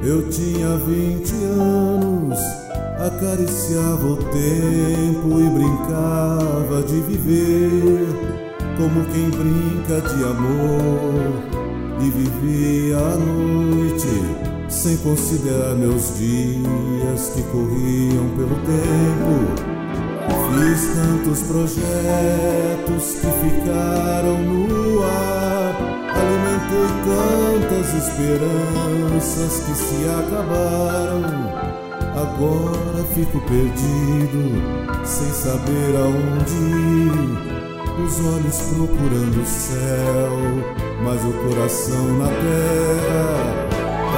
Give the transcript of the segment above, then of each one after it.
Eu tinha 20 anos, acariciava o tempo e brincava de viver, como quem brinca de amor, e vivia a noite sem considerar meus dias que corriam pelo tempo. Fiz tantos projetos que ficaram no ar, alimentei tantas esperanças que se acabaram. Agora fico perdido, sem saber aonde ir, os olhos procurando o céu, mas o coração na terra.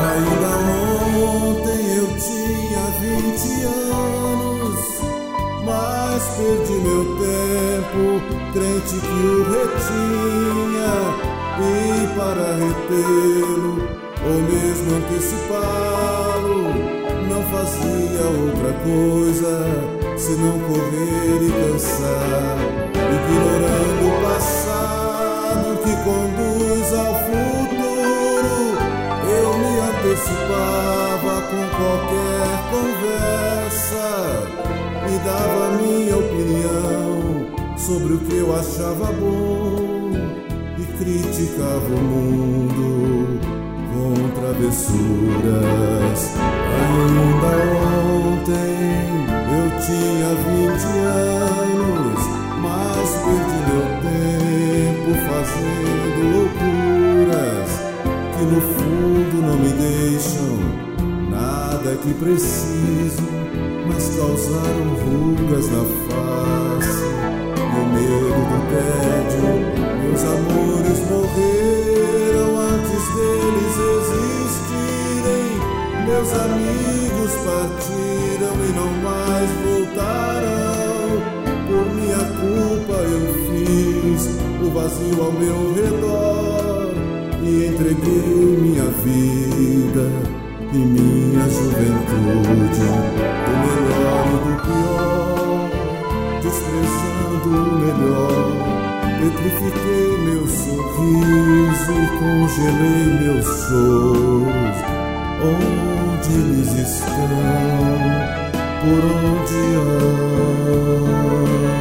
Ainda ontem eu tinha 20 anos, mas perdi meu tempo, crente que o retinha, e para retê-lo, ou mesmo antecipá-lo, não fazia outra coisa senão correr e cansar, ignorando o passado que conduz ao futuro. Eu me antecipava com qualquer conversa e dava minha opinião sobre o que eu achava bom e criticava o mundo com travessuras. Ainda ontem eu tinha 20 anos, mas perdi meu tempo fazendo loucuras que no fundo não me deixam nada que preciso, mas causaram rugas na face e o medo do tédio. Meus amores morreram antes deles existirem, meus amigos partiram e não mais voltarão. Por minha culpa eu fiz o vazio ao meu redor e entreguei minha vida e minha juventude, do melhor e do pior, desprezando o melhor. Petrifiquei meu sorriso e congelei meus choros. Onde eles estão? Por onde andam?